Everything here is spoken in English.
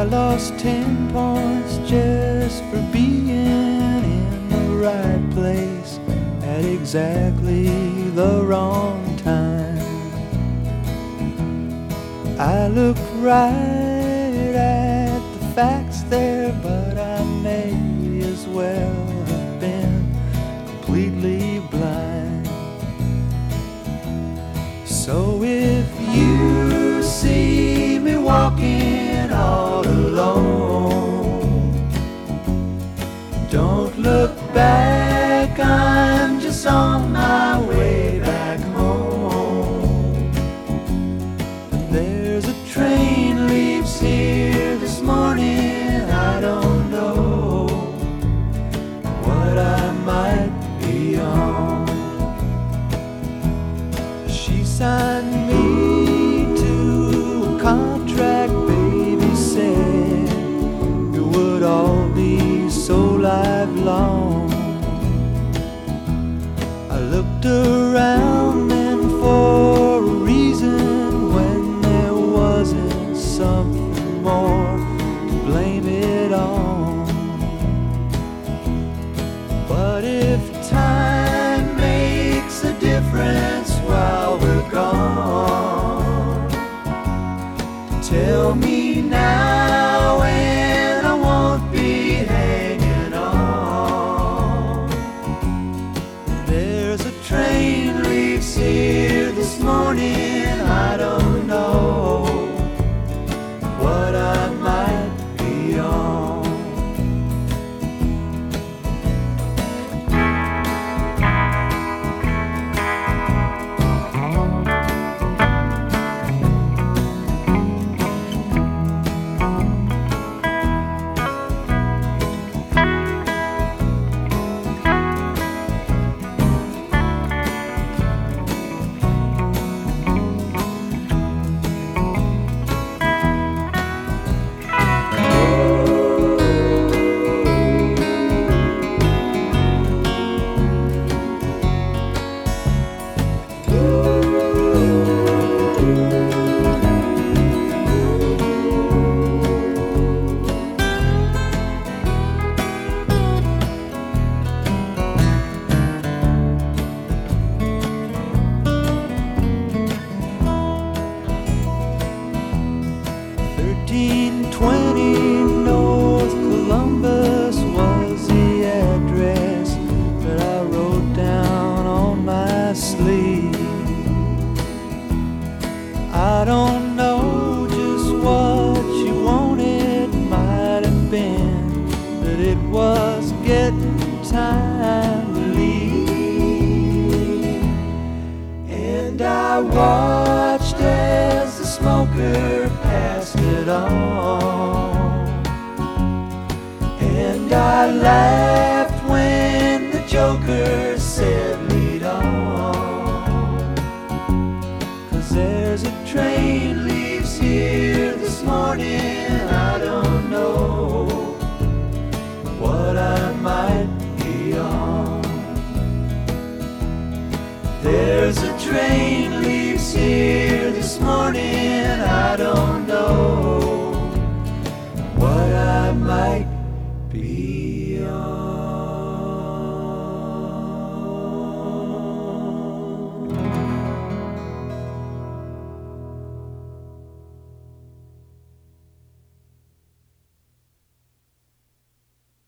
lost 10 points just for being in the right place at exactly the wrong time. I looked right at the facts there, but I may as well have been completely blind. So if you see me walking all alone, don't look back, I'm just on my way back home. There's a train leaves here this morning, I don't know what I might be on. She signed me to a contract, baby said it would all be so lifelong. I looked around then for a reason when there wasn't something more to blame it on. But if time makes a difference while we're gone, tell me now and I won't be hanging on. There's a train leaves here this morning, I don't know what I might be on. North Columbus was the address that I wrote down on my sleeve. I don't know just what she wanted, might have been that it was getting time to leave. And I watched as the smoker passed it on, and I laughed when the joker said lead on. 'Cause there's a train leaves here this morning, I don't know what I might be on. There's a train leaves here this morning, I don't know